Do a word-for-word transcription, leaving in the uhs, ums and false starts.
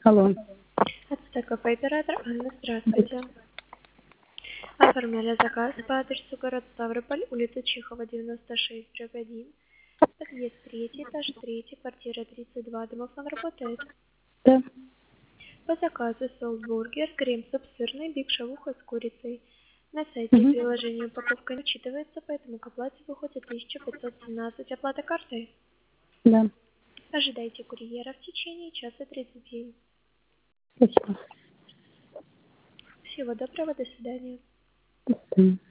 Алло. Ацтеков оператор Анна, здравствуйте. Оформляли заказ по адресу город Ставрополь, улица Чехова, девяносто шесть, дробь один. Подъезд третий, этаж третий, квартира тридцать два. Домофон работает? Да. По заказу солбургер, крем-суп сырный, биг шавуха с курицей. На сайте и Угу. приложении упаковка не учитывается, поэтому к оплате выходит тысяча пятьсот семнадцать. Оплата картой? Да. Ожидайте курьера в течение часа тридцати. Спасибо. Всего доброго, до свидания. До свидания.